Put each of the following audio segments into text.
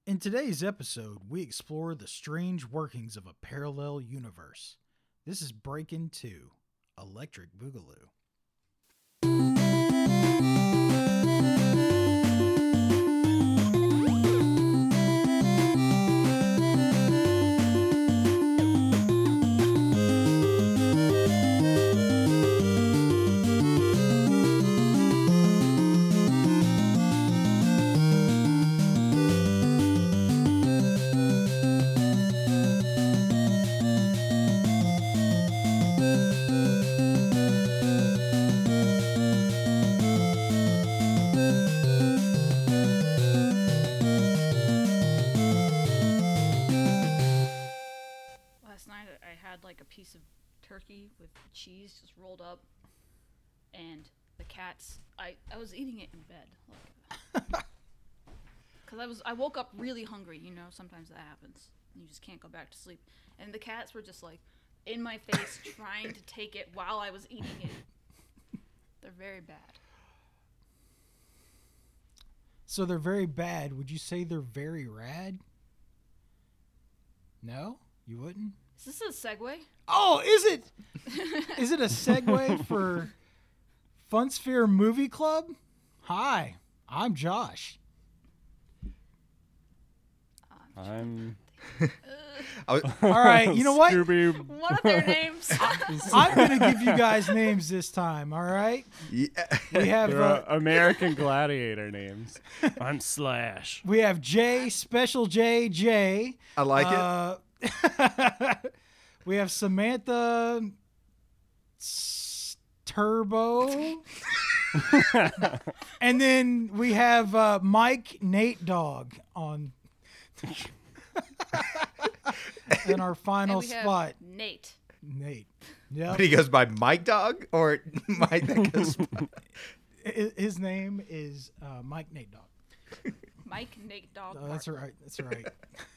In today's episode, we explore the strange workings of a parallel universe. This is Breakin' 2, Electric Boogaloo. Last night I had like a piece of turkey with cheese just rolled up, and the cats. I was eating it in bed, because I woke up really hungry. You know, sometimes that happens. You just can't go back to sleep, and the cats were just like in my face trying to take it while I was eating it. They're very bad. So they're very bad. Would you say they're very rad? No? You wouldn't? Is this a segue? Oh, is it? Is it a segue for Funsphere Movie Club? Hi, I'm Josh. I'm All right, you know what? Scooby. What are their names? I'm going to give you guys names this time, all right? Yeah. We have They're American Gladiator names. I'm Slash. we have J, Special J, J. I like it. We have Samantha Turbo. And then we have Mike Nate Dog on in our final And we have spot. Nate. Nate. Yeah. But he goes by Mike Dog or Mike that goes by... His name is Mike Nate Dog. Mike Nate Dog. Oh, that's Parker. right. That's right.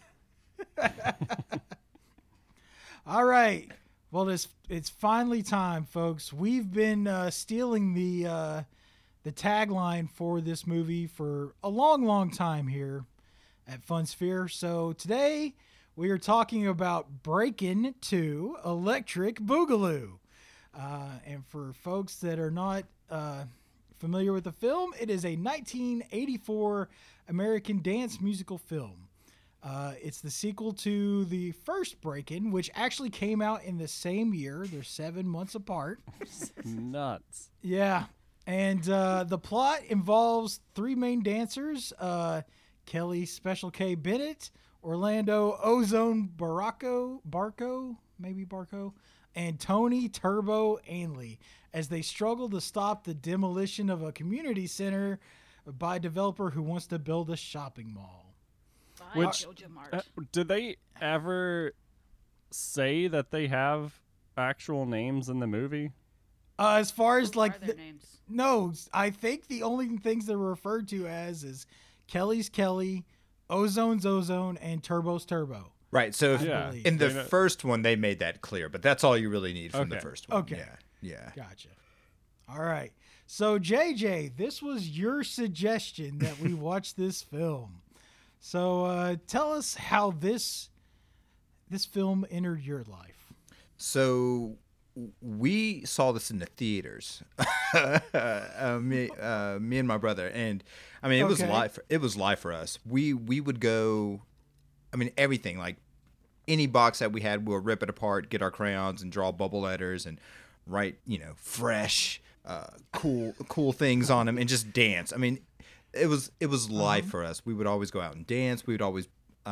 All right. Well, it's finally time, folks. We've been stealing the tagline for this movie for a long, long time here at Funsphere. So today we are talking about Breakin' 2, Electric Boogaloo. And for folks that are not familiar with the film, it is a 1984 American dance musical film. It's the sequel to the first Breakin', which actually came out in the same year. They're 7 months apart. Nuts. Yeah. And the plot involves three main dancers, Kelly Special K Bennett, Orlando Ozone Barco, and Tony Turbo Ainley, as they struggle to stop the demolition of a community center by a developer who wants to build a shopping mall. By Which- Joja Mart. Did they ever say that they have actual names in the movie? As far as Who like are their names? no, I think the only things they're referred to as is Kelly's Kelly, Ozone's Ozone, and Turbo's Turbo. Right. So if, Yeah. believe. in the They know- first one, they made that clear, but that's all you really need from the Okay. first one. Okay. Yeah. Yeah. Gotcha. All right. So JJ, this was your suggestion that we watch this film. So tell us how this film entered your life. So we saw this in the theaters, me and my brother, and I mean it was Okay. life. It was life for us. We would go. I mean everything, like any box that we had, we'll rip it apart, get our crayons, and draw bubble letters and write fresh, cool things on them, and just dance. I mean, it was life for us. We would always go out and dance. We would always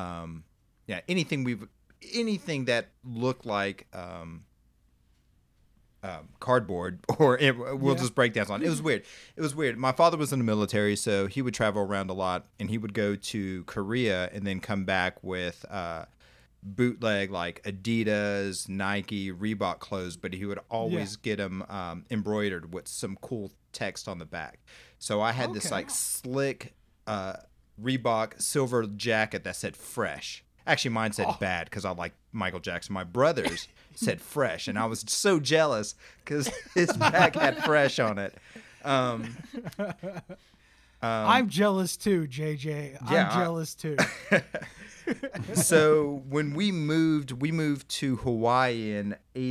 anything that looked like cardboard or we'll just break dance on. It was weird. My father was in the military, so he would travel around a lot, and he would go to Korea and then come back with bootleg like Adidas, Nike, Reebok clothes, but he would always get them embroidered with some cool text on the back. So I had this Okay. like slick Reebok silver jacket that said fresh. Actually, mine said bad because I like Michael Jackson. My brother's said fresh, and I was so jealous because his back had fresh on it. I'm jealous too, JJ. Yeah, I'm jealous too. So when we moved to Hawaii in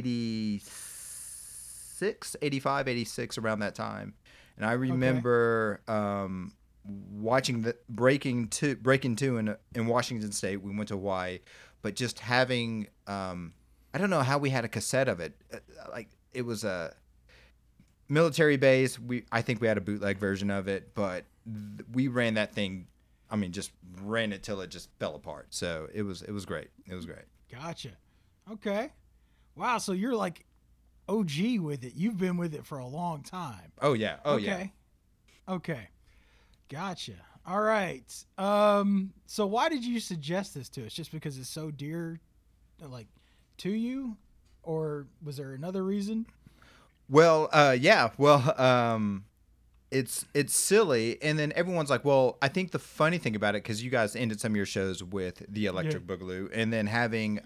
86, 85, 86, around that time. And I remember watching the Breaking Two in Washington State. We went to Hawaii, but just having I don't know how we had a cassette of it. Like it was a military base. I think we had a bootleg version of it, but we ran that thing. I mean, just ran it till it just fell apart. So it was great. It was great. Gotcha. Okay. Wow. So you're like OG with it. You've been with it for a long time. Oh yeah. Oh yeah. Okay. Okay. Gotcha. All right. So why did you suggest this to us? Just because it's so dear, like, to you, or was there another reason? Well, yeah. Well, it's silly, and then everyone's like, well, I think the funny thing about it, because you guys ended some of your shows with the Electric Boogaloo, and then having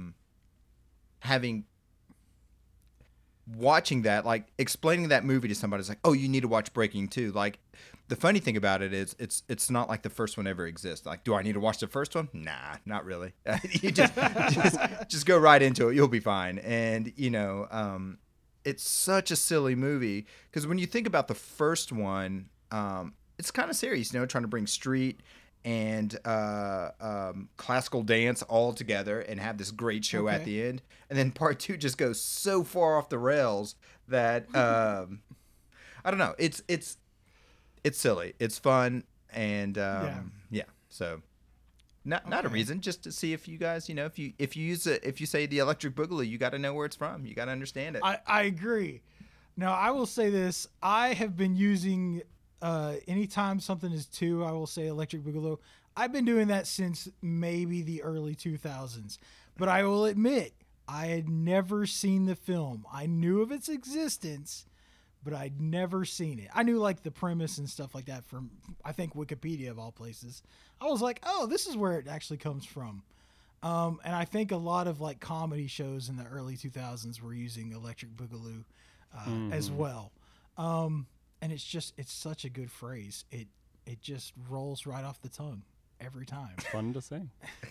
watching that, like explaining that movie to somebody, it's like, oh, you need to watch Breaking Two. Like, the funny thing about it is it's not like the first one ever exists. Like, do I need to watch the first one? Nah, not really. You just go right into it. You'll be fine. And it's such a silly movie because when you think about the first one, it's kind of serious, trying to bring street and classical dance all together and have this great show at the end. And then part two just goes so far off the rails that I don't know. It's silly. It's fun. And yeah. So not a reason, just to see if you guys, if you use it, if you say the Electric Boogaloo, you got to know where it's from. You got to understand it. I agree. Now, I will say this. I have been using, anytime something is two, I will say Electric Boogaloo. I've been doing that since maybe the early 2000s. But I will admit, I had never seen the film. I knew of its existence, but I'd never seen it. I knew like the premise and stuff like that from, I think, Wikipedia of all places. I was like, oh, this is where it actually comes from. And I think a lot of like comedy shows in the early 2000s were using Electric Boogaloo as well. And it's such a good phrase. It just rolls right off the tongue every time. Fun to say.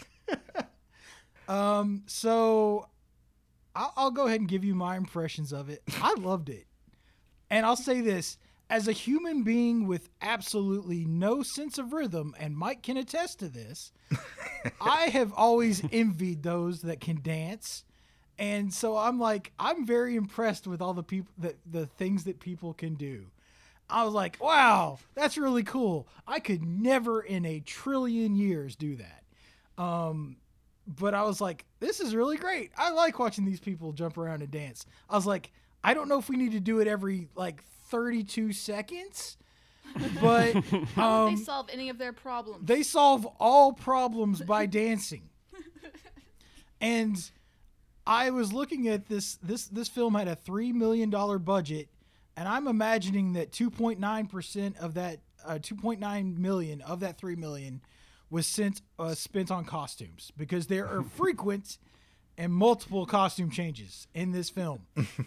So I'll go ahead and give you my impressions of it. I loved it. And I'll say this, as a human being with absolutely no sense of rhythm, and Mike can attest to this, I have always envied those that can dance. And so I'm very impressed with all the people, the things that people can do. I was like, wow, that's really cool. I could never in a trillion years do that. But I was like, this is really great. I like watching these people jump around and dance. I was like, I don't know if we need to do it every like 32 seconds, but they solve any of their problems. They solve all problems by dancing. And I was looking at this film had a $3 million budget, and I'm imagining that 2.9% of that 2.9 million of that 3 million was spent on costumes, because there are frequent and multiple costume changes in this film.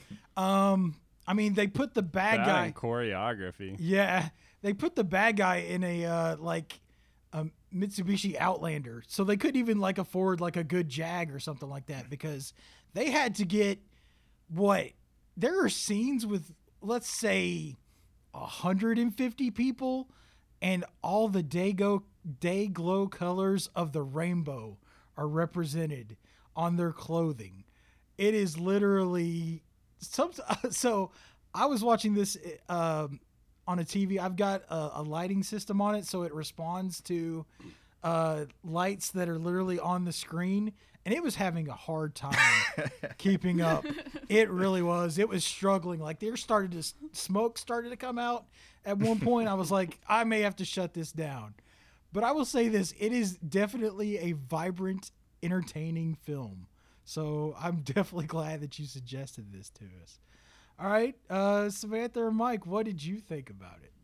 I mean, they put the bad guy and choreography. Yeah, they put the bad guy in a Mitsubishi Outlander, so they couldn't even like afford like a good Jag or something like that, because they had to get there are scenes with, let's say, 150 people, and all the day glow colors of the rainbow are represented on their clothing. It is literally so I was watching this on a TV. I've got a lighting system on it, so it responds to lights that are literally on the screen, and it was having a hard time keeping up. It really was. It was struggling. Like, smoke started to come out at one point. I was like, I may have to shut this down. But I will say this, it is definitely a vibrant, entertaining film. So I'm definitely glad that you suggested this to us. All right, Samantha or Mike, what did you think about it?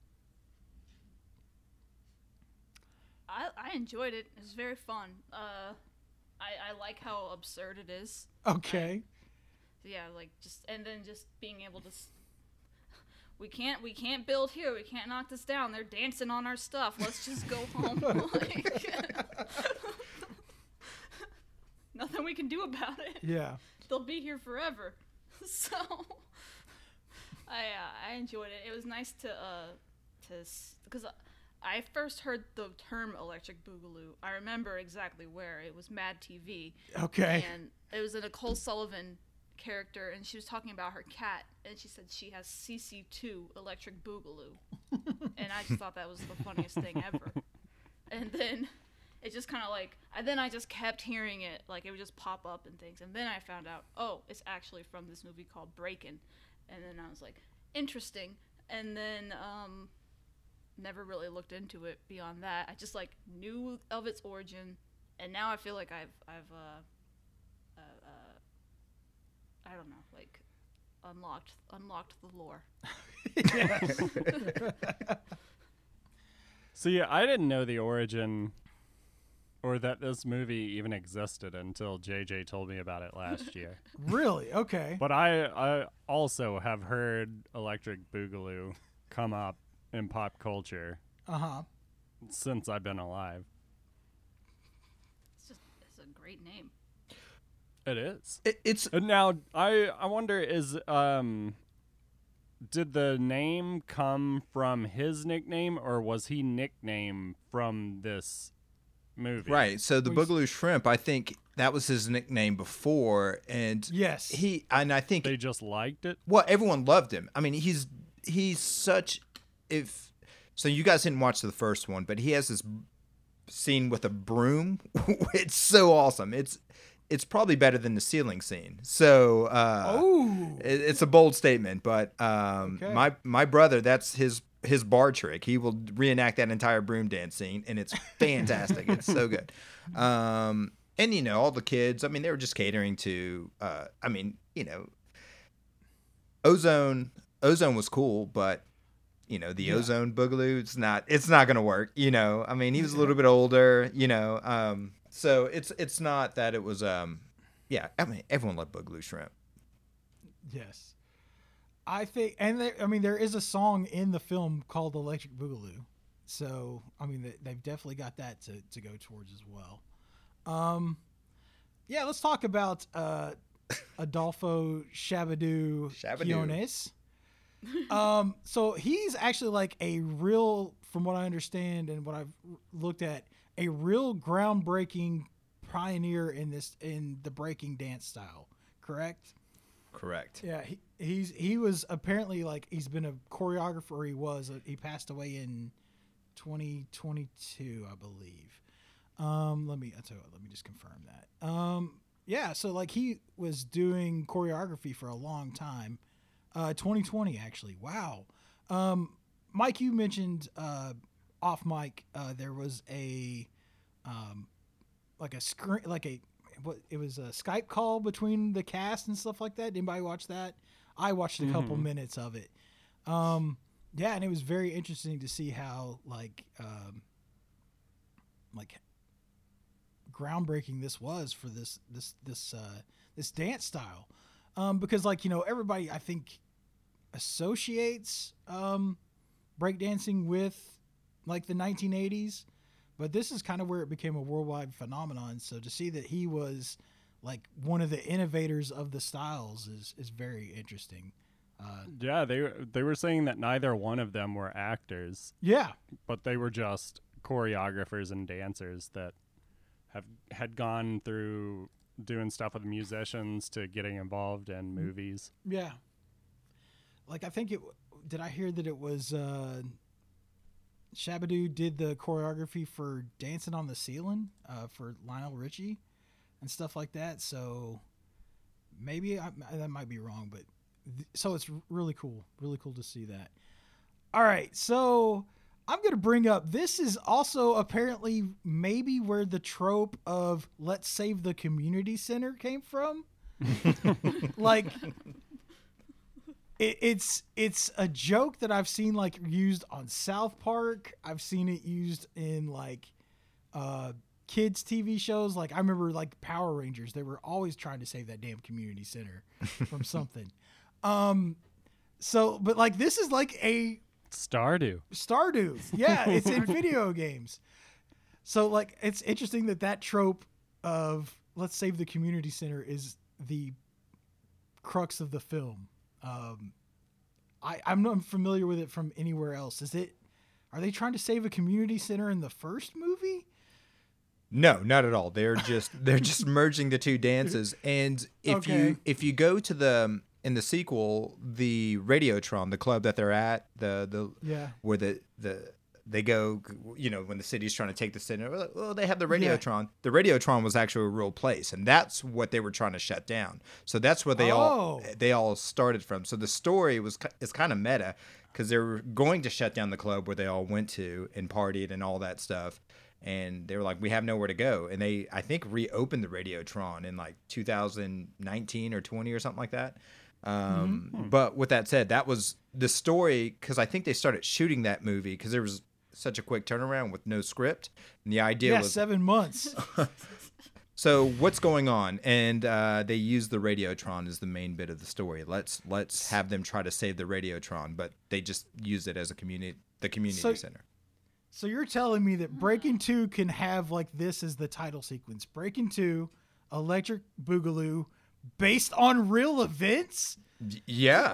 I enjoyed it. It was very fun. I like how absurd it is. Okay. Yeah, like just being able to. we can't build here. We can't knock this down. They're dancing on our stuff. Let's just go home. Nothing we can do about it. Yeah. They'll be here forever. So I enjoyed it. It was nice because I first heard the term Electric Boogaloo. I remember exactly where. It was Mad TV. Okay. And it was a Nicole Sullivan character, and she was talking about her cat, and she said she has CC2 Electric Boogaloo. And I just thought that was the funniest thing ever. And then it just kind of like, then I just kept hearing it, like it would just pop up and things. And then I found out, oh, it's actually from this movie called Breakin'. And then I was like, interesting. And then never really looked into it beyond that. I just like knew of its origin, and now I feel like I've I don't know, like unlocked the lore. So yeah, I didn't know the origin or that this movie even existed until JJ told me about it last year. Really? Okay. But I also have heard Electric Boogaloo come up in pop culture since I've been alive. It's a great name. It is. It's And now I wonder did the name come from his nickname, or was he nicknamed from this movie? right. So the Well, Boogaloo Shrimp, I think that was his nickname before, and Yes. I think They just liked it. well, everyone loved him. I mean, he's such so you guys didn't watch the first one, but he has this scene with a broom. It's so awesome. It's probably better than the ceiling scene. So it's a bold statement, but my brother, that's his bar trick. He will reenact that entire broom dance scene, and it's fantastic. It's so good. And all the kids, I mean, they were just catering to Ozone was cool, but the Ozone Boogaloo, it's not gonna work. I mean, he was a little bit older, so it's not that it was I mean, everyone loved Boogaloo Shrimp. Yes. I think, and there is a song in the film called Electric Boogaloo. So, I mean, they've definitely got that to go towards as well. Yeah, let's talk about Adolfo Shabadoo Quinones. So he's actually like a real, from what I understand and what I've looked at, a real groundbreaking pioneer in the breaking dance style. Correct? Correct. Yeah, he was apparently like he's been a choreographer. He passed away in 2022, I believe. Let me just confirm that. Yeah, so like he was doing choreography for a long time. 2020 actually. Wow. Mike, you mentioned off mic there was a screen, it was a Skype call between the cast and stuff like that. Did anybody watch that? I watched a couple minutes of it. Yeah, and it was very interesting to see how like groundbreaking this was for this dance style. Because everybody I think associates breakdancing with like the 1980s, but this is kind of where it became a worldwide phenomenon. So to see that he was like one of the innovators of the styles is very interesting. Yeah, they were saying that neither one of them were actors. Yeah, but they were just choreographers and dancers that had gone through doing stuff with musicians to getting involved in movies. Yeah. Like I think did I hear that it was Shabadoo did the choreography for Dancing on the Ceiling for Lionel Richie and stuff like that. So maybe that might be wrong, but so it's really cool to see that. All right, so I'm going to bring up, this is also apparently maybe where the trope of let's save the community center came from. Like it's a joke that I've seen like used on South Park. I've seen it used in like kids TV shows. Like I remember like Power Rangers, they were always trying to save that damn community center from something. So, but like this is like a Stardew. Stardew. Yeah, it's in video games. So like it's interesting that trope of let's save the community center is the crux of the film. I'm not familiar with it from anywhere else. Are they trying to save a community center in the first movie? No, not at all. They're just merging the two dances. And if you go to in the sequel, the Radiotron, the club that they're at, where they go, when the city's trying to take the center, well, they have the Radiotron. Yeah. The Radiotron was actually a real place, and that's what they were trying to shut down. So that's what they all started from. So the story is kind of meta because they were going to shut down the club where they all went to and partied and all that stuff. And they were like, we have nowhere to go. And they, I think, reopened the Radiotron in like 2019 or 20 or something like that. But with that said, that was the story because I think they started shooting that movie because there was such a quick turnaround with no script. And the idea was 7 months. So what's going on? And they use the Radiotron as the main bit of the story. Let's have them try to save the Radiotron, but they just use it as the community center. So you're telling me that Breaking 2 can have like this as the title sequence. Breaking 2, Electric Boogaloo, based on real events? Yeah.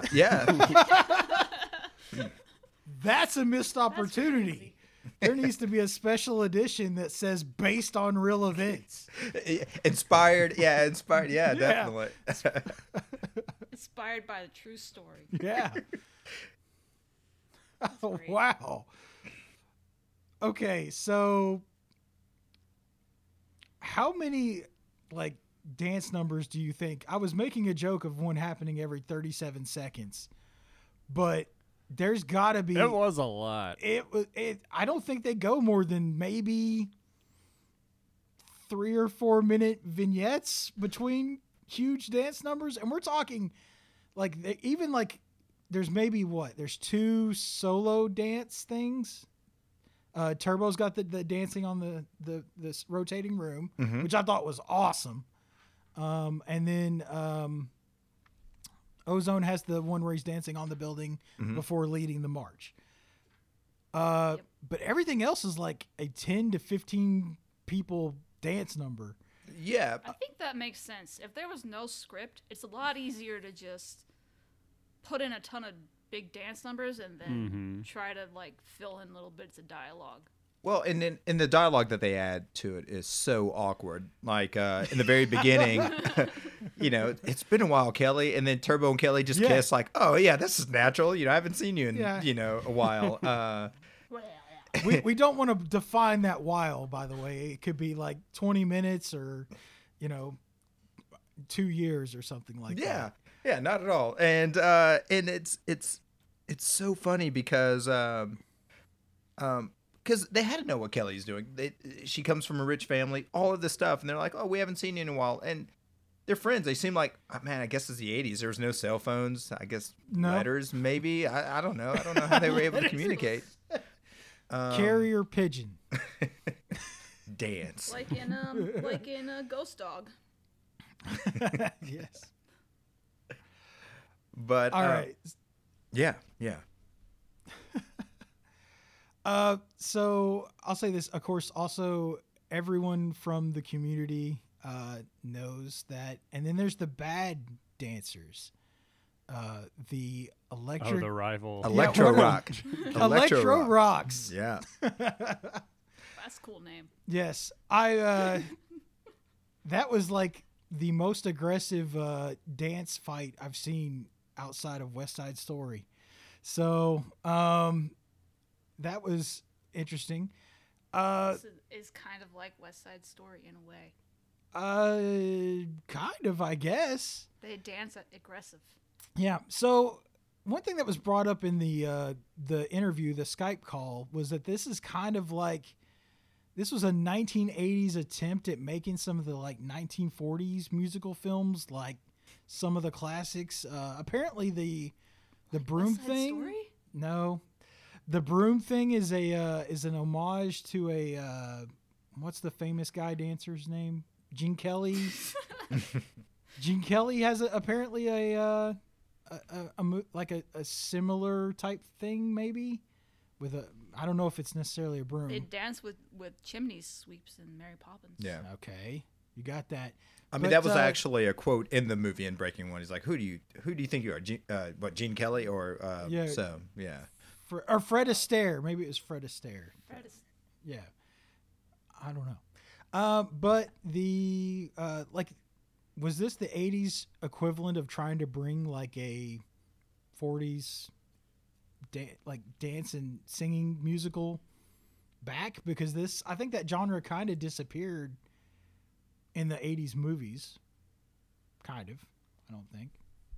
That's a missed opportunity. There needs to be a special edition that says based on real events. Inspired, definitely. Inspired by the true story. Yeah. Oh, wow. Okay, so how many like dance numbers do you think? I was making a joke of one happening every 37 seconds, but there's got to be. It was a lot. I don't think they go more than maybe 3 or 4 minute vignettes between huge dance numbers, and we're talking like even like there's maybe there's 2 solo dance things. Turbo's got the dancing on this rotating room, which I thought was awesome. And then Ozone has the one where he's dancing on the building before leading the march. But everything else is like a 10 to 15 people dance number. Yeah. I think that makes sense. If there was no script, it's a lot easier to just put in a ton of big dance numbers and then try to like fill in little bits of dialogue. Well, and then in the dialogue that they add to it is so awkward. Like in the very beginning, it's been a while, Kelly, and then Turbo and Kelly just kiss like, oh yeah, this is natural. I haven't seen you in a while. We don't want to define that while, by the way. It could be like 20 minutes or 2 years or something like that. Yeah, not at all. And it's so funny because they had to know what Kelly's doing. She comes from a rich family, all of this stuff, and they're like, "Oh, we haven't seen you in a while." And they're friends. They seem like, man, I guess it's the 80s. There was no cell phones. I guess letters, maybe. I don't know. I don't know how they were able to communicate. Carrier pigeon. Dance. Like in a Ghost Dog. Yes. But all right. Yeah. So I'll say this, of course, also everyone from the community knows that. And then there's the bad dancers. The electric. Oh, the rival. Electro Rock. Electro Rocks. Yeah. That's a cool name. Yes. That was like the most aggressive dance fight I've seen outside of West Side Story. So that was interesting. This is kind of like West Side Story in a way. Kind of, I guess. They dance aggressive. Yeah. So one thing that was brought up in the interview, the Skype call, was that this is kind of like, this was a 1980s attempt at making some of the like 1940s musical films, like some of the classics. Apparently the Broom West Side Thing. Story? No, the Broom Thing is an homage to a what's the famous guy dancer's name? Gene Kelly. Gene Kelly has apparently a like a similar type thing, maybe with a. I don't know if it's necessarily a broom. They dance with chimney sweeps in Mary Poppins. Yeah. Okay, you got that. I mean, But, that was actually a quote in the movie in Breaking One. He's like, "Who do you think you are? Gene Kelly or Yeah. So yeah." Or Fred Astaire. Maybe it was Fred Astaire. Fred is- Yeah, I don't know. But the like, was this the '80s equivalent of trying to bring like a '40s like dance and singing musical back? Because this, I think that genre kind of disappeared in the '80s movies. Kind of, I don't think.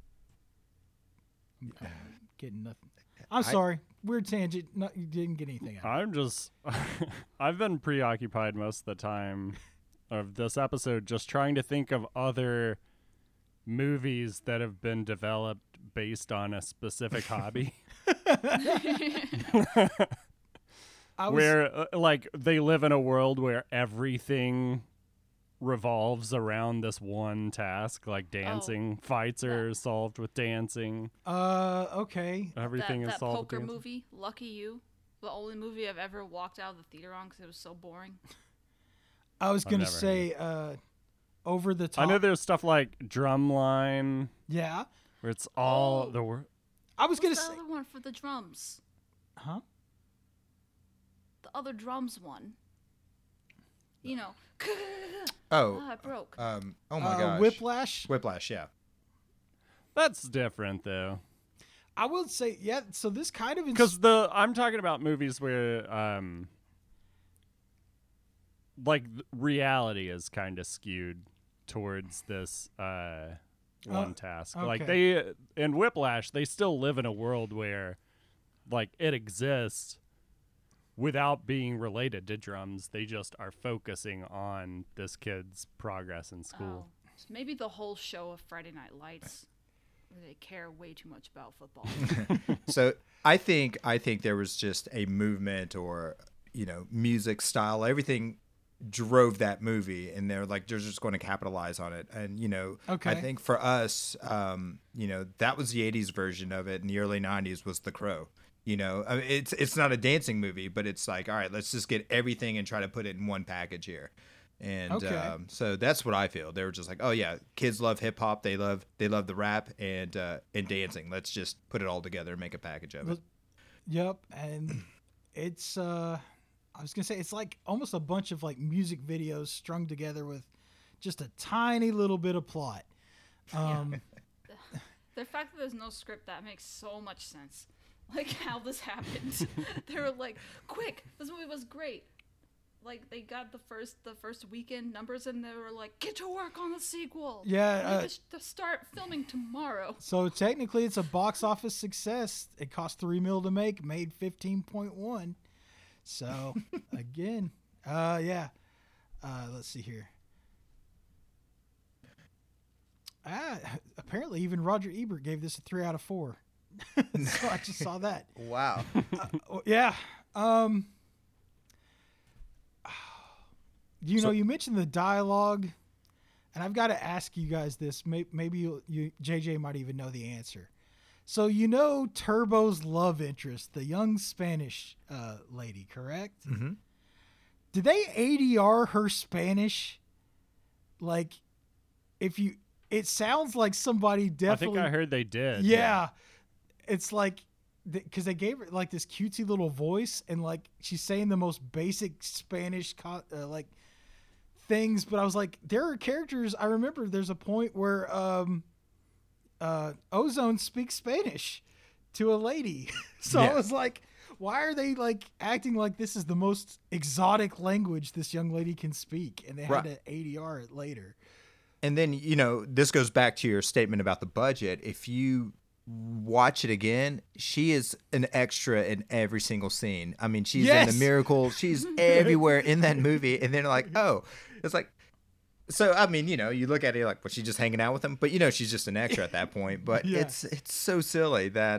I'm getting nothing. I'm sorry. Weird tangent. No, you didn't get anything out. I'm just, I've been preoccupied most of the time of this episode just trying to think of other movies that have been developed based on a specific hobby. Where, like, they live in a world where everything revolves around this one task, like dancing. Fights are solved with dancing. Okay. Everything is that solved poker with dancing. movie, Lucky You, the only movie I've ever walked out of the theater on because it was so boring. I was gonna never say, over the top. I know there's stuff like Drumline, Yeah. where it's all Oh. the word. I was gonna What's the say. other one for the drums? Huh? The other drums one. You know. Oh, I broke. oh my gosh. Whiplash. Whiplash, yeah. That's different though, I would say, yeah. So this kind of because I'm talking about movies where like reality is kind of skewed towards this one task. Like okay. in Whiplash, they still live in a world where like it exists without being related to drums. They just are focusing on this kid's progress in school. Oh. So maybe the whole show of Friday Night Lights, where they care way too much about football. So I think there was just a movement or music style, everything drove that movie, and they're just going to capitalize on it. And Okay. I think for us, that was the '80s version of it, and the early '90s was The Crow. I mean, it's not a dancing movie, but it's like, all right, let's just get everything and try to put it in one package here. And Okay. so that's what I feel. They were just like, oh yeah, kids love hip hop, they love the rap and dancing. Let's just put it all together and make a package of it. Yep, and it's I was gonna say it's like almost a bunch of like music videos strung together with just a tiny little bit of plot. The fact that there's no script, that makes so much sense. Like how this happened. They were like, quick, this movie was great. Like they got the first weekend numbers and they were like, get to work on the sequel. Yeah, We to start filming tomorrow. So technically, it's a box office success. It cost $3 million to make, made 15.1. So again, yeah. Let's see here. Apparently, even Roger Ebert gave this a 3 out of 4. So I just saw that. Wow. Yeah. You mentioned the dialogue, and I've got to ask you guys this. Maybe you JJ might even know the answer. So Turbo's love interest, the young Spanish lady, correct? Mm-hmm. Did they ADR her Spanish? Like, it sounds like somebody definitely. I think I heard they did. Yeah. It's like, because they gave her like this cutesy little voice, and like she's saying the most basic Spanish like things, but I was like, there are characters. I remember there's a point where Ozone speaks Spanish to a lady. So Yeah. I was like, why are they like acting like this is the most exotic language this young lady can speak? And they had to ADR it later. And then, this goes back to your statement about the budget. If you watch it again, she is an extra in every single scene. I mean, she's in The Miracle. She's everywhere in that movie. And then like, oh, it's like, so, I mean, you look at it like, was she just hanging out with him? But, she's just an extra at that point. But Yeah. it's so silly that,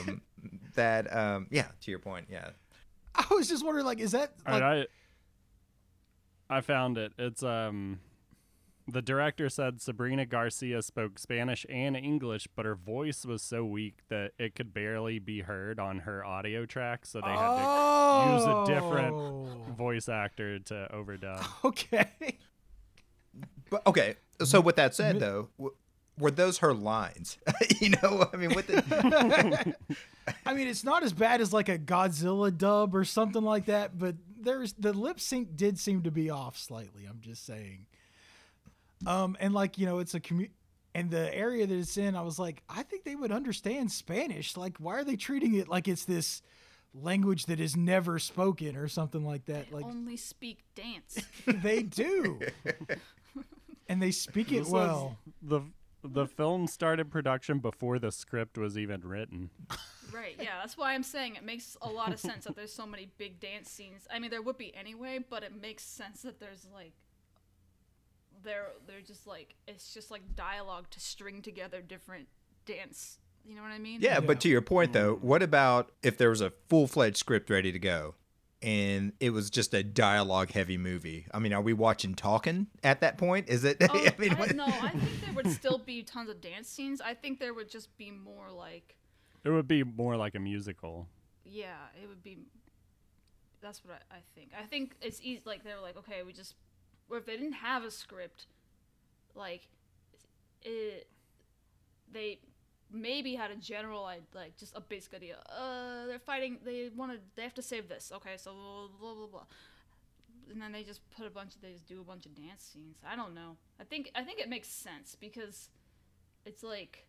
yeah, to your point. Yeah. I was just wondering, like, is that All like, right, I found it. It's The director said Sabrina Garcia spoke Spanish and English, but her voice was so weak that it could barely be heard on her audio track, so they had to use a different voice actor to overdub. Okay. But okay, so with that said, though, were those her lines? You know, I mean, what the? I mean, it's not as bad as like a Godzilla dub or something like that, but the lip sync did seem to be off slightly. I'm just saying. And like, you know, it's and the area that it's in, I was like, I think they would understand Spanish. Like, why are they treating it like it's this language that is never spoken or something like that? They Like, only speak dance. they do. And they speak it well. The film started production before the script was even written. Right, yeah, that's why I'm saying it makes a lot of sense that there's so many big dance scenes. I mean, there would be anyway, but it makes sense that there's like they're just like it's just like dialogue to string together different dance. You know what I mean? Yeah, but to your point though, what about if there was a full-fledged script ready to go and it was just a dialogue-heavy movie? I mean, are we watching Talking at that point? Is it? Oh, I mean, no, I think there would still be tons of dance scenes. I think there would just be more like. It would be more like a musical. Yeah, it would be. That's what I think. I think it's easy. Like they were like, okay, or if they didn't have a script, like, they maybe had a general, like, just a basic idea. They're fighting. They have to save this. Okay, so blah blah blah, and then they just do a bunch of dance scenes. I don't know. I think it makes sense because it's like,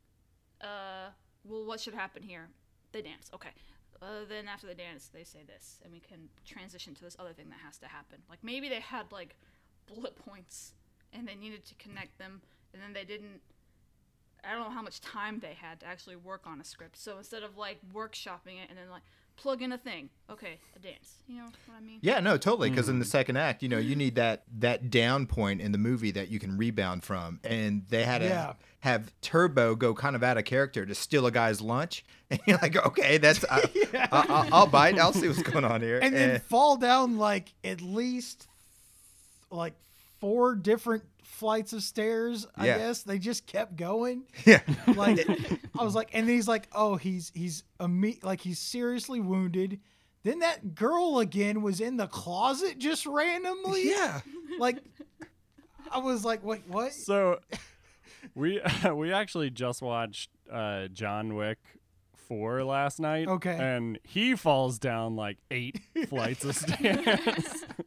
well, what should happen here? They dance. Okay. Then after the dance, they say this, and we can transition to this other thing that has to happen. Like, maybe they had, like, bullet points, and they needed to connect them, and then they didn't. I don't know how much time they had to actually work on a script. So instead of, like, workshopping it and then, like, plug in a thing. Okay, a dance. You know what I mean? yeah, no, totally. Because in the second act, you know, you need that down point in the movie that you can rebound from, and they had to have Turbo go kind of out of character to steal a guy's lunch, and you're like, okay, that's I'll bite. I'll see what's going on here, And then fall down like at least like 4 different flights of stairs. I guess they just kept going. Yeah, Like I was like, and then he's like, oh, he's seriously wounded. Then that girl again was in the closet just randomly. yeah. Like I was like, wait, what? So we actually just watched John Wick 4 last night. Okay. And he falls down like 8 flights of stairs.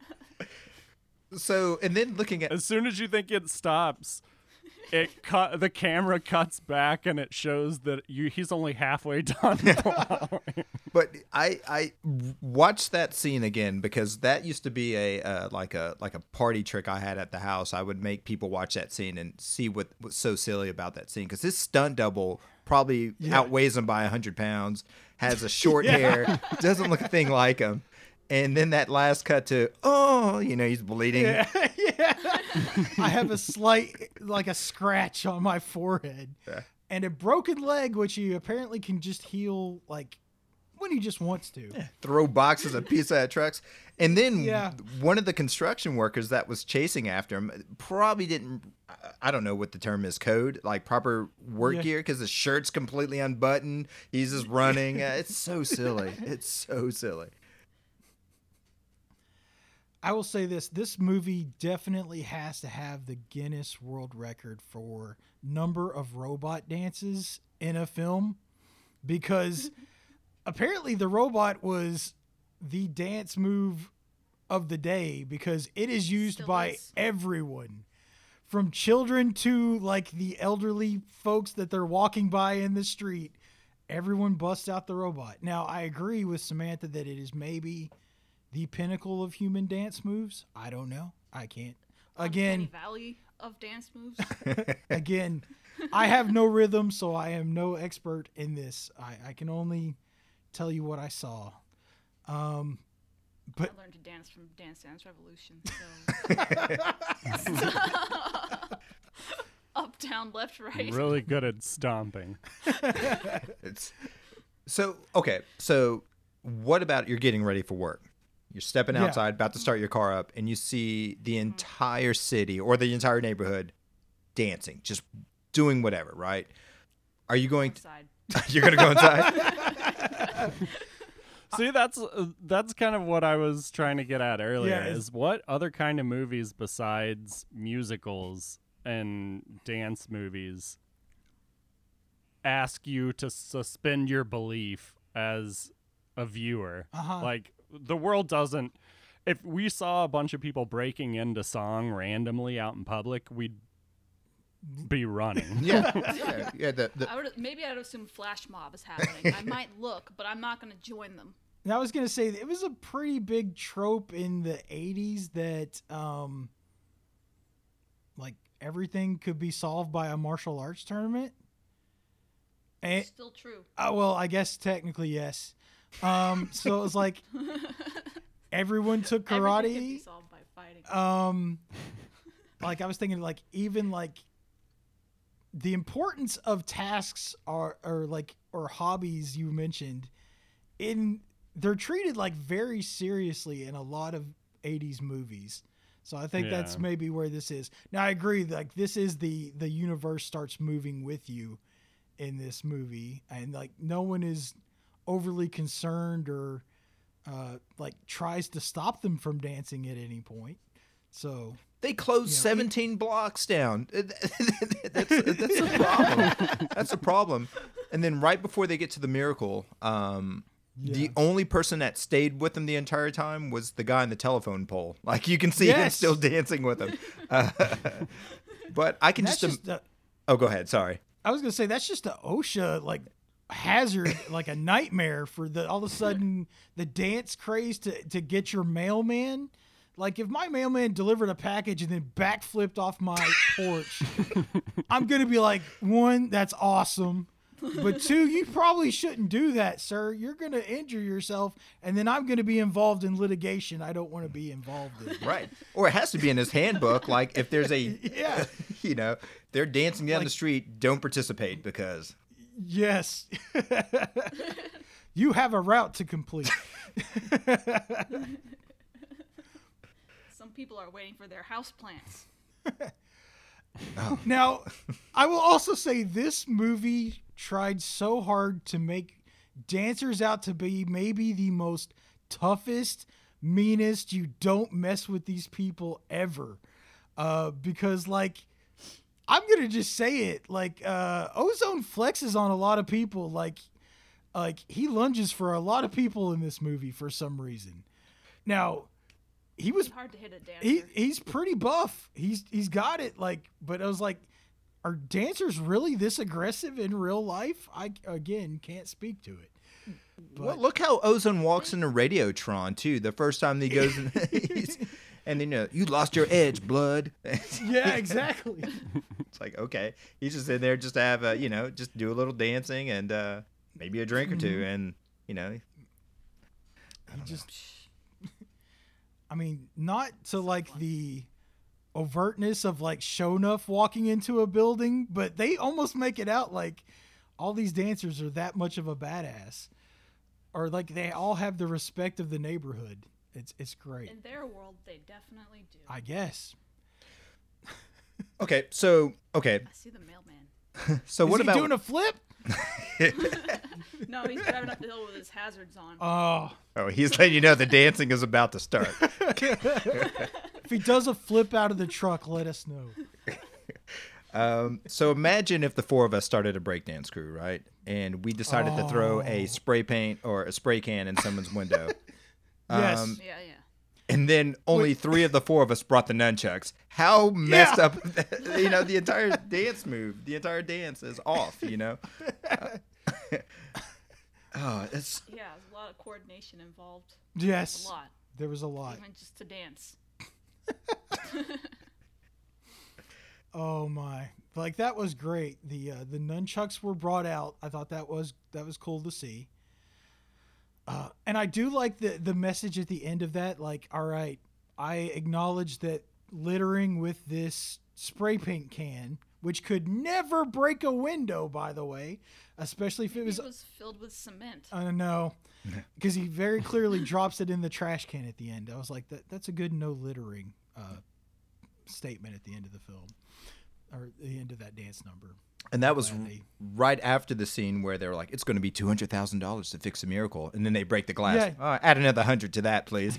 So, and then looking at As soon as you think it stops, the camera cuts back and it shows that he's only halfway done plowing. But I watched that scene again because that used to be a party trick I had at the house. I would make people watch that scene and see what was so silly about that scene because his stunt double probably outweighs him by 100 pounds, has a short hair, doesn't look a thing like him. And then that last cut to, he's bleeding. Yeah. I have a slight, like a scratch on my forehead and a broken leg, which he apparently can just heal like when he just wants to. Yeah. Throw boxes of pizza at trucks. And then one of the construction workers that was chasing after him probably didn't, I don't know what the term is, code, like proper work gear because his shirt's completely unbuttoned. He's just running. It's so silly. It's so silly. I will say this movie definitely has to have the Guinness World Record for number of robot dances in a film because apparently the robot was the dance move of the day because it is used Still by is. everyone from children to like the elderly folks that they're walking by in the street. Everyone busts out the robot. Now, I agree with Samantha that it is maybe the pinnacle of human dance moves. I don't know. I can't. Again, Valley of dance moves. again, I have no rhythm, so I am no expert in this. I can only tell you what I saw. But I learned to dance from Dance Dance Revolution. So. Up, down, left, right. Really good at stomping. So what about you're getting ready for work? You're stepping Yeah. outside, about to start your car up, and you see the entire city or the entire neighborhood dancing, just doing whatever, right? Are you going to, Outside. you're going to go inside? See, that's kind of what I was trying to get at earlier. Yeah, Is what other kind of movies besides musicals and dance movies ask you to suspend your belief as a viewer? Uh-huh. Like the world doesn't. If we saw a bunch of people breaking into song randomly out in public, we'd be running. Yeah. The, Maybe I'd assume flash mob is happening. I might look, but I'm not going to join them. And I was gonna say it was a pretty big trope in the '80s that like everything could be solved by a martial arts tournament. And Still true. well, I guess technically yes. So it was like everyone took Everything can be karate. solved by fighting. Like I was thinking, like even like the importance of tasks or hobbies you mentioned they're treated like very seriously in a lot of 80s movies. So I think that's Yeah. maybe where this is. Now I agree, like this is the universe starts moving with you in this movie, and like no one is overly concerned or like tries to stop them from dancing at any point. So They closed You know, 17 blocks down. That's a problem. That's a problem. And then right before they get to the miracle, the only person that stayed with him the entire time was the guy in the telephone pole. Like you can see him Yes. still dancing with him. But I can that's just. just a, Oh, go ahead. Sorry. I was gonna say that's just a OSHA like hazard, like a nightmare for the all of a sudden the dance craze to get your mailman. Like if my mailman delivered a package and then backflipped off my porch, I'm gonna be like, one, that's awesome. But two, you probably shouldn't do that, sir. You're gonna injure yourself, and then I'm gonna be involved in litigation I don't want to be involved in. Right. Or it has to be in his handbook. Like if there's a, Yeah. they're dancing down Like- the street, don't participate because. Yes. You have a route to complete. Some people are waiting for their house plants. Now, I will also say this movie tried so hard to make dancers out to be maybe the most toughest, meanest, you don't mess with these people ever. Because, like, I'm going to just say it. Like, Ozone flexes on a lot of people. Like he lunges for a lot of people in this movie for some reason. Now, he was It's hard to hit a dancer. he's pretty buff. He's got it. Like, but I was like, are dancers really this aggressive in real life? I again can't speak to it. Well, look how Ozone walks into Radiotron too. The first time he goes in, and then you lost your edge, blood. Yeah, exactly. It's like okay, he's just in there just to have a just do a little dancing and maybe a drink or two, and He just, I mean, not to like the overtness of like Shonuff walking into a building, but they almost make it out like all these dancers are that much of a badass, or like they all have the respect of the neighborhood. It's great. In their world, they definitely do. I guess. okay. So I see the mailman. so Is what he about doing a flip? No, he's driving up the hill with his hazards on. Oh, Oh, he's letting you know the dancing is about to start. if he does a flip out of the truck, let us know. So imagine if the four of us started a breakdance crew, right? And we decided to throw a spray paint or a spray can in someone's window. Yes. Yeah, yeah. And then only three of the four of us brought the nunchucks. How messed up, the entire dance move, the entire dance is off, Oh, it's Yeah, there's a lot of coordination involved. Yes. A lot. There was a lot. Even just to dance. Oh my! Like that was great. The nunchucks were brought out. I thought that was cool to see. And I do like the message at the end of that. Like, all right, I acknowledge that littering with this spray paint can, which could never break a window, by the way, especially if it Maybe was. it was filled with cement. I don't know, because he very clearly drops it in the trash can at the end. I was like, that's a good no littering statement at the end of the film, or the end of that dance number. And that was Glad they- right after the scene where they were like, it's going to be $200,000 to fix a miracle. And then they break the glass. Yeah. Add another 100 to that, please.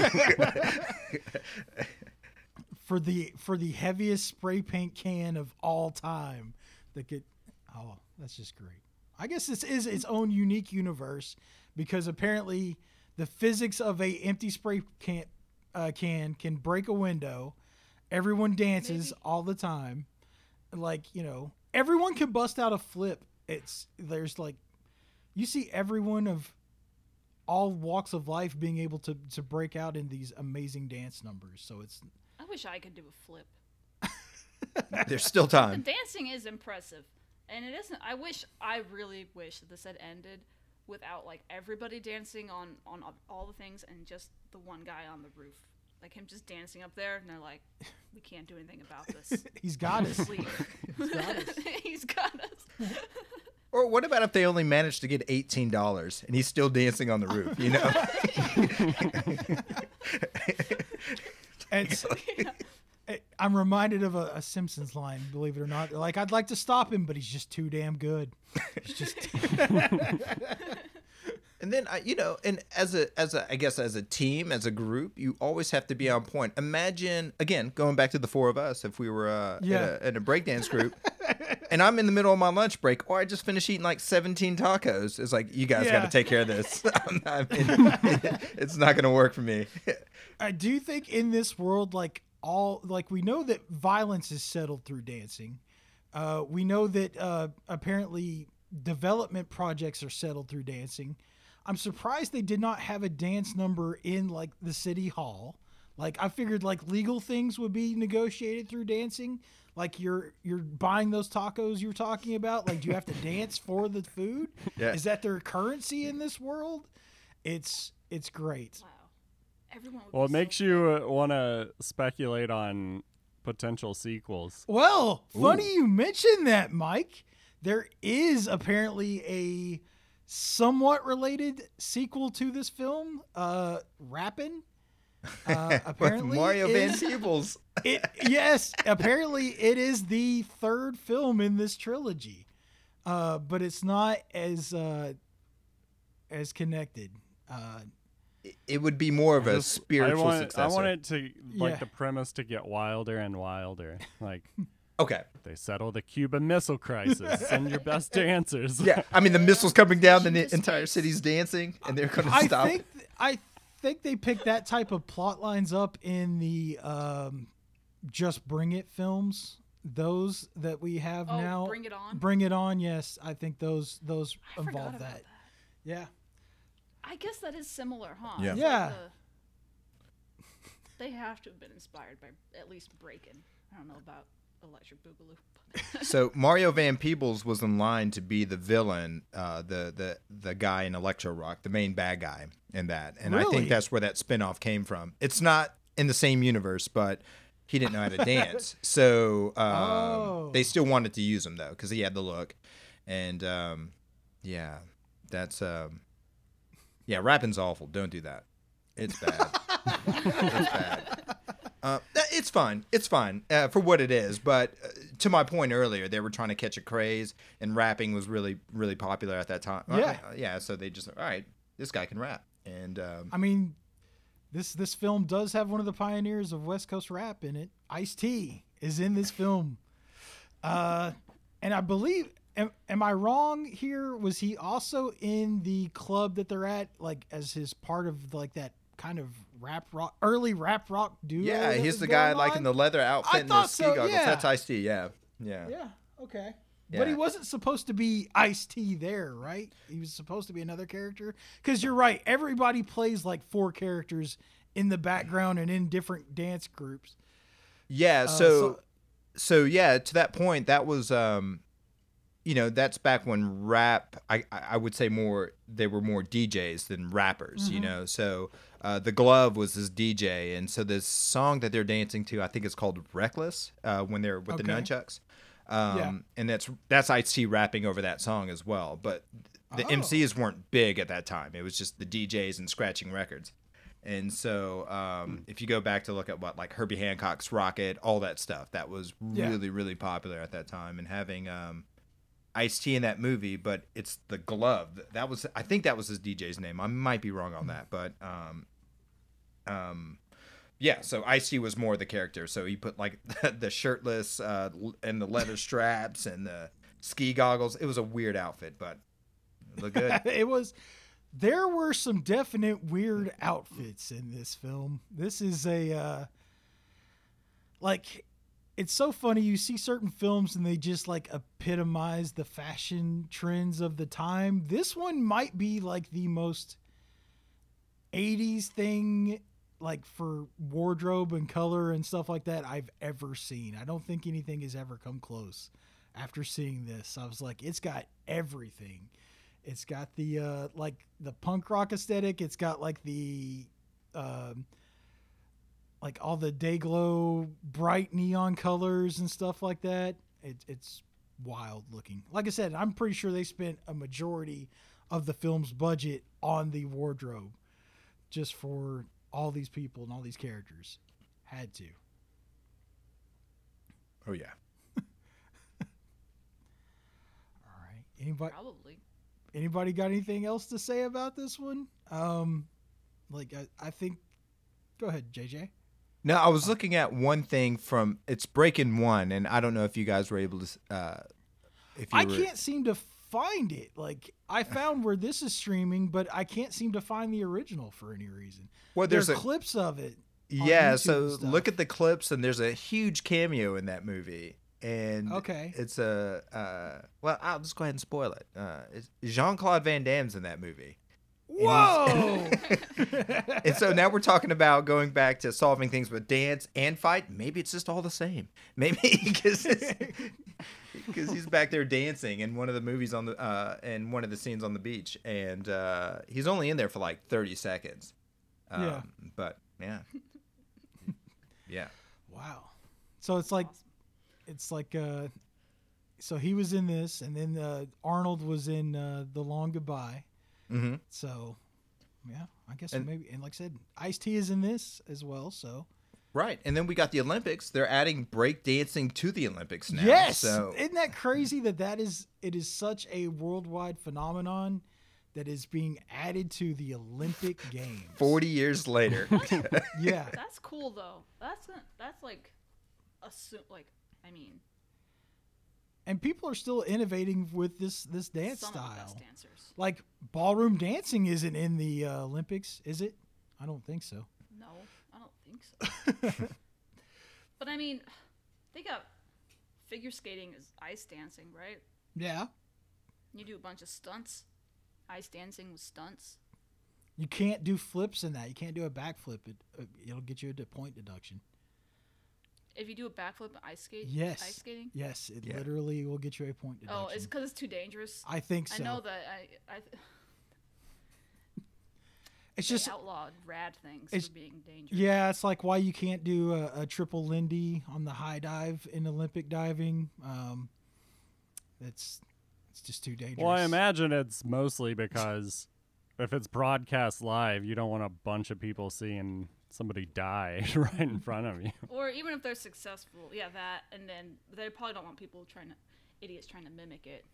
for the heaviest spray paint can of all time that could. Oh, that's just great. I guess this is its own unique universe because apparently the physics of a empty spray can can break a window. Everyone dances all the time. Like, everyone can bust out a flip. There's like, you see everyone of all walks of life being able to break out in these amazing dance numbers. So it's. I wish I could do a flip. There's still The time. dancing is impressive, and it isn't. I really wish that this had ended without like everybody dancing on all the things and just the one guy on the roof, like him just dancing up there, and they're like, we can't do anything about this. He's got us. Just leave. He's got us. Or what about if they only managed to get $18 and he's still dancing on the roof, It's, I'm reminded of a Simpsons line, believe it or not. They're like, I'd like to stop him, but he's just too damn good. He's just. And then and as a team, as a group, you always have to be on point. Imagine, again, going back to the four of us, if we were in a breakdance group, and I'm in the middle of my lunch break, or I just finished eating like 17 tacos. It's like, you guys got to take care of this. It's not going to work for me. I do think in this world, we know that violence is settled through dancing. We know that apparently development projects are settled through dancing. I'm surprised they did not have a dance number in like the city hall. Like I figured like legal things would be negotiated through dancing. Like you're buying those tacos you're talking about. Like, do you have to dance for the food? Yeah. Is that their currency in this world? It's great. Wow. Everyone. Would Well, it be makes so you want to speculate on potential sequels. Well, funny you mentioned that, Mike. There is apparently a somewhat related sequel to this film, Rappin'. Apparently, With Mario Van is- Peebles. Yes, apparently it is the third film in this trilogy, but it's not as connected. It would be more of a spiritual I successor. want it to Yeah. the premise to get wilder and wilder. Like Okay. they settle the Cuban Missile Crisis and your best dancers. Yeah, I mean the missiles coming down, Into the entire space. city's dancing, and they're going to I stop. think they picked that type of plot lines up in the Just Bring It films. Those that we have Oh, now. Bring It On? Bring It On. Yes, I think those I forgot involve about that. Yeah. I guess that is similar, huh? Yeah. It's Yeah. like they have to have been inspired by at least Breakin'. I don't know about Electric Boogaloo. But So Mario Van Peebles was in line to be the villain, the guy in Electro Rock, the main bad guy in that, and I Really? think that's where that spinoff came from. It's not in the same universe, but he didn't know how to dance, so they still wanted to use him though because he had the look, and rapping's awful. Don't do that. It's bad. It's bad. It's fine. It's fine for what it is. But to my point earlier, they were trying to catch a craze, and rapping was really, really popular at that time. Yeah. So they just, all right, this guy can rap, and I mean, this film does have one of the pioneers of West Coast rap in it. Ice-T is in this film, and I believe. Am I wrong here? Was he also in the club that they're at, like as his part of like that kind of early rap rock duo? yeah, that he's was the guy going like on? in the leather outfit I and the thought ski so, goggles. yeah. That's Ice-T. Yeah. Yeah. Okay. Yeah. But he wasn't supposed to be Ice-T there, right? He was supposed to be another character. Because you're right. Everybody plays like four characters in the background and in different dance groups. Yeah. So yeah, to that point, that was that's back when rap. I would say they were more DJs than rappers. So the Glove was this DJ, and so this song that they're dancing to, I think it's called Reckless. When they're with the Okay. nunchucks. And that's Ice-T rapping over that song as well. But the MCs weren't big at that time. It was just the DJs and scratching records. And so if you go back to look at what like Herbie Hancock's Rocket, all that stuff, that was really, really popular at that time. And having Ice-T in that movie, but it's the glove. I think that was his DJ's name. I might be wrong on that, but yeah, so Ice-T was more the character. So he put like the shirtless and the leather straps and the ski goggles. It was a weird outfit, but it looked good. There were some definite weird outfits in this film. This is it's so funny. You see certain films and they just like epitomize the fashion trends of the time. This one might be like the most 80s thing, like for wardrobe and color and stuff like that, I've ever seen. I don't think anything has ever come close. After seeing this, I was like, it's got everything. It's got the like the punk rock aesthetic. It's got like the like all the day glow bright neon colors and stuff like that. It's wild looking. Like I said, I'm pretty sure they spent a majority of the film's budget on the wardrobe just for all these people and all these characters. Had to. Oh yeah. All right. Probably. Anybody got anything else to say about this one? I think. Go ahead, JJ. No, I was looking at one thing from it's Breaking One, and I don't know if you guys were able to. I can't seem to find it. Like I found where this is streaming, but I can't seem to find the original for any reason. Well, there's clips of it. Yeah, so look at the clips, and there's a huge cameo in that movie. And it's well, I'll just go ahead and spoil it. Jean-Claude Van Damme's in that movie. Whoa! And so now we're talking about going back to solving things with dance and fight. Maybe it's just all the same. Maybe because he's back there dancing in one of the movies in one of the scenes on the beach, and he's only in there for like 30 seconds. But yeah, yeah. Wow. So it's like. It's like, so he was in this, and then Arnold was in The Long Goodbye. Mm-hmm. So, yeah, I guess maybe, and like I said, Ice-T is in this as well. So, right, and then we got the Olympics. They're adding break dancing to the Olympics now. Yes, so. Isn't that crazy it is such a worldwide phenomenon that is being added to the Olympic Games 40 years later. Yeah, that's cool though. That's like I mean, and people are still innovating with this dance some style. Of the best dancers. Like ballroom dancing isn't in the Olympics, is it? I don't think so. No, I don't think so. But I mean, they got figure skating is ice dancing, right? Yeah. You do a bunch of stunts. Ice dancing with stunts. You can't do flips in that. You can't do a backflip. It'll get you a point deduction. If you do a backflip ice skating? Yes, it literally will get you a point deduction. Oh, it's because it's too dangerous? I think so. I know that it's just outlawed rad things for being dangerous. Yeah, it's like why you can't do a triple Lindy on the high dive in Olympic diving. It's just too dangerous. Well, I imagine it's mostly because if it's broadcast live, you don't want a bunch of people seeing somebody die right in front of you. Or even if they're successful, that, and then they probably don't want idiots trying to mimic it.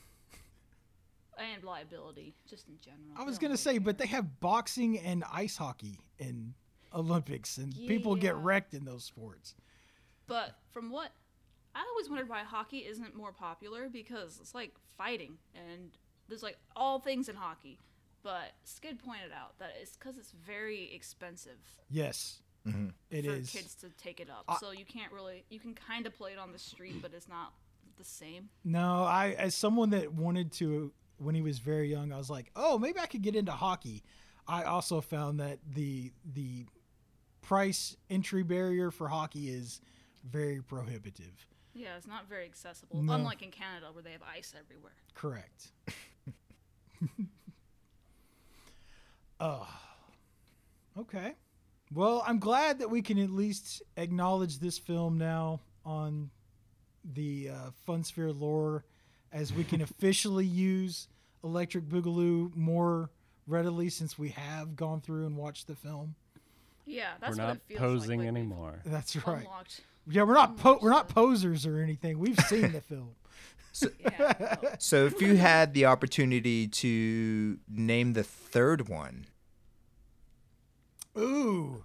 And liability, just in general. I was going to say, but they have boxing and ice hockey in Olympics, and people get wrecked in those sports. But from what I always wondered why hockey isn't more popular, because it's like fighting, and there's like all things in hockey. But Skid pointed out that it's because it's very expensive. Yes, it is. For kids to take it up. So you can kind of play it on the street, but it's not the same. No, as someone that wanted to, when he was very young, I was like, oh, maybe I could get into hockey. I also found that the price entry barrier for hockey is very prohibitive. Yeah, it's not very accessible, No. unlike in Canada where they have ice everywhere. Correct. Okay. Well, I'm glad that we can at least acknowledge this film now on the Fun Sphere lore, as we can officially use Electric Boogaloo more readily since we have gone through and watched the film. Yeah, that's We're what not it feels posing like. anymore. That's We've right. unlocked. Yeah, we're not posers or anything. We've seen the film. Yeah, no. So if you had the opportunity to name the third one, Ooh.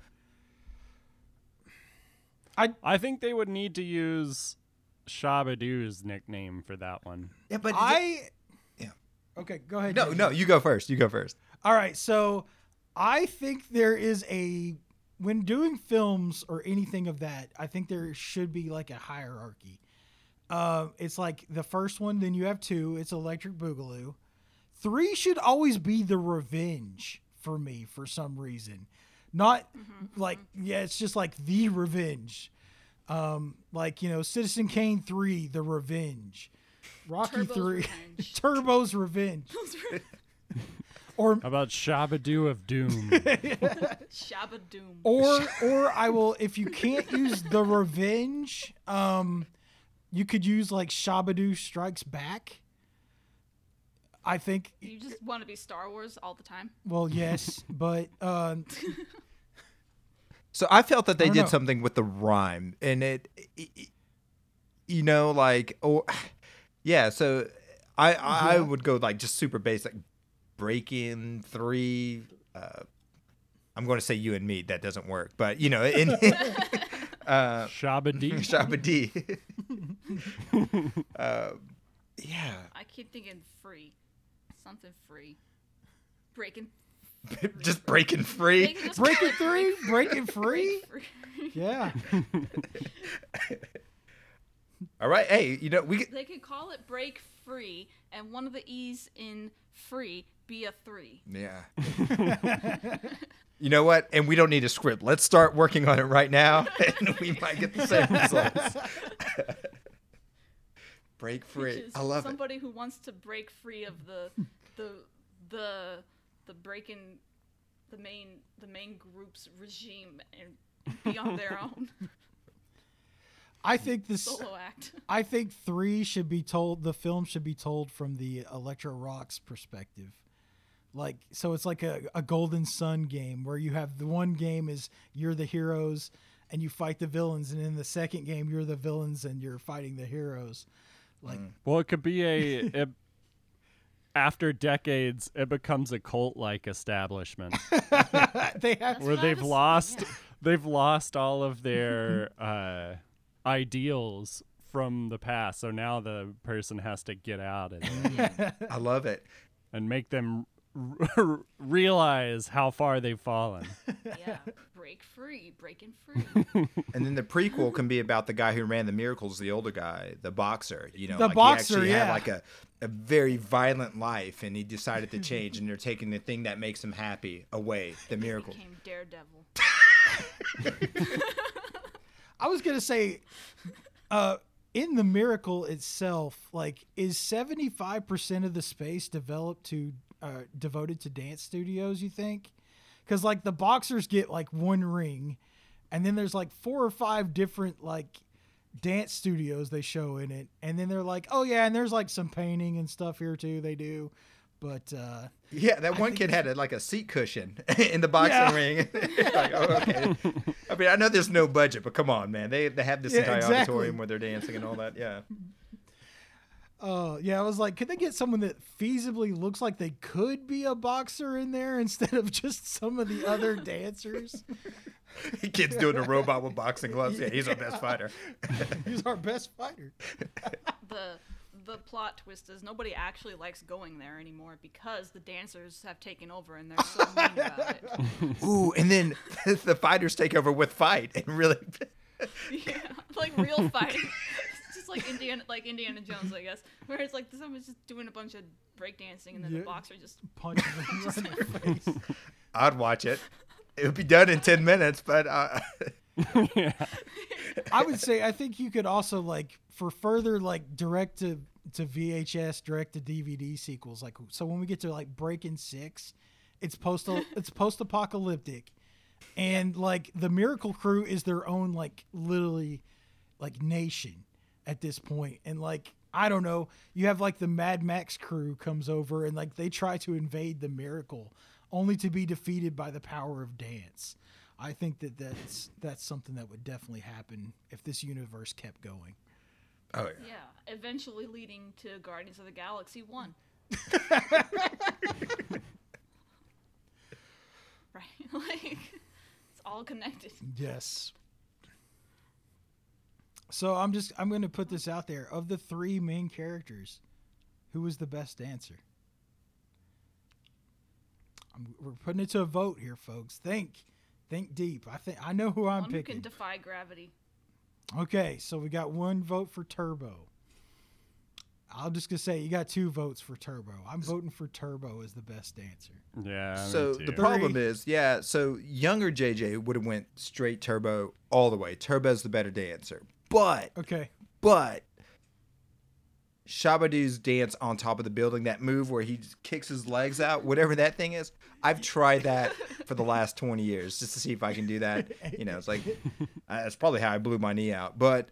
I think they would need to use Shabadoo's nickname for that one. yeah, but yeah. Okay, go ahead. No, JJ. no, you go first. You go first. All right, so I think there is when doing films or anything of that, I think there should be like a hierarchy. It's like the first one, then you have 2. It's Electric Boogaloo. 3 should always be The Revenge for me for some reason. Not like it's just like The Revenge. Like Citizen Kane 3, The Revenge. Rocky Turbo's 3, Revenge. Turbo's Revenge. Or How about Shabadoo of Doom? Shabba Doom. or I will, if you can't use The Revenge, you could use like Shabadoo Strikes Back. I think. You just want to be Star Wars all the time. Well, yes, but So I felt that they I don't did know. something with the rhyme, and it yeah. So I would go like just super basic, breaking 3. I'm going to say you and me. That doesn't work, but in Shabadee? Shabadee. Yeah. I keep thinking free. Something free. Breaking. Just breaking free. They can just Breaking call it 3, Breaking Free. Free. Yeah. All right. Hey, we They could call it break free, and one of the E's in free be a 3. yeah. You know what? And we don't need a script. Let's start working on it right now, and we might get the same results. Break Which free. is I love it. somebody who wants to break free of the breaking the main group's regime and be on their own I think this. solo act. I think 3 should be told. The film should be told from the Electro Rocks perspective. Like, so it's like a Golden Sun game where you have the one game is you're the heroes and you fight the villains, and in the second game you're the villains and you're fighting the heroes. Like, Well, it could be after decades, it becomes a cult-like establishment they have. where what I they've was- lost yeah. they've lost all of their ideals from the past. So now the person has to get out I love it. and make them realize how far they've fallen. Yeah, breaking free. And then the prequel can be about the guy who ran the Miracles, the older guy, the boxer. The like boxer, he actually yeah. had like a very violent life, and he decided to change. And they're taking the thing that makes him happy away, the miracle. Became Daredevil. I was gonna say, in the Miracle itself, like, is 75% of the space devoted to dance studios? You think? Because like the boxers get like one ring, and then there's like 4 or 5 different like dance studios they show in it, and then they're like, oh yeah, and there's like some painting and stuff here too. They do, but Yeah, that one kid had like a seat cushion in the boxing Yeah. ring. Like, oh, okay. I mean, I know there's no budget, but come on, man. They have this Yeah, entire exactly. auditorium where they're dancing and all that. Yeah. yeah, I was like, could they get someone that feasibly looks like they could be a boxer in there instead of just some of the other dancers? Kid's doing a robot with boxing gloves. Yeah, he's our best fighter. He's our best fighter. The plot twist is nobody actually likes going there anymore because the dancers have taken over and they're so mean about it. Ooh, and then the fighters take over with fight and really. Yeah, like real fighting. It's just like Indiana Jones, I guess, where it's like someone's just doing a bunch of breakdancing and then Yeah. the boxer just Punch him right in the face. I'd watch it. It would be done in 10 minutes, but Yeah. I would say I think you could also like for further like direct to VHS, direct to DVD sequels. Like so when we get to like Breaking 6, it's post apocalyptic, and like the Miracle Crew is their own like literally like nation. at this point. And like, I don't know, you have like the Mad Max crew comes over and like they try to invade the Miracle only to be defeated by the power of dance. I think that's something that would definitely happen if this universe kept going. Oh yeah. Yeah, eventually leading to Guardians of the Galaxy 1. Right? Like, it's all connected. Yes. So I'm going to put this out there. Of the 3 main characters, who was the best dancer? We're putting it to a vote here, folks. Think deep. I know who I'm One who picking. can defy gravity. Okay, so we got 1 vote for Turbo. I'm just gonna say you got 2 votes for Turbo. I'm voting for Turbo as the best dancer. Yeah. So me too. the problem is, so younger JJ would have went straight Turbo all the way. Turbo's the better dancer. But Okay. Shabadoo's dance on top of the building, that move where he just kicks his legs out, whatever that thing is, I've tried that for the last 20 years just to see if I can do that. You know, it's like, that's probably how I blew my knee out. But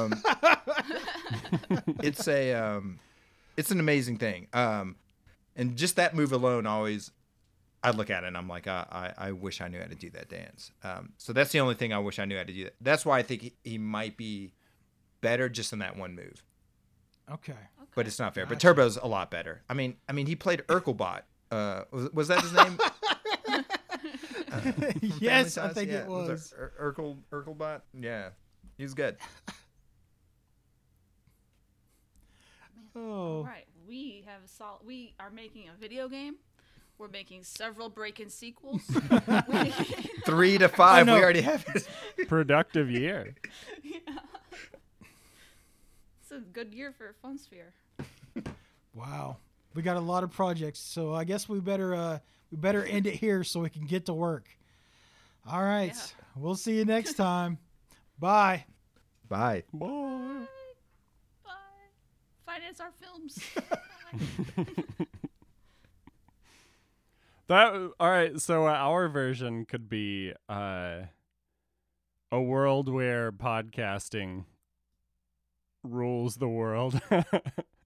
it's an amazing thing. And just that move alone I look at it and I'm like, I wish I knew how to do that dance. So that's the only thing I wish I knew how to do. That's why I think he might be better just in that one move. Okay. But it's not fair. But Gotcha. Turbo's a lot better. I mean, he played Urkelbot. Was that his name? From Yes, Family I think Ties? it was. Urkelbot. Yeah, he was good. Oh. All right, we are making a video game. We're making several Breakin' sequels. 3 to 5. know. We already have it. Productive year. Yeah. It's a good year for FunSphere. Wow. We got a lot of projects, so I guess we better end it here so we can get to work. All right. Yeah. We'll see you next time. Bye. Bye. Bye. Bye. Finance our films. All right. So our version could be a world where podcasting rules the world.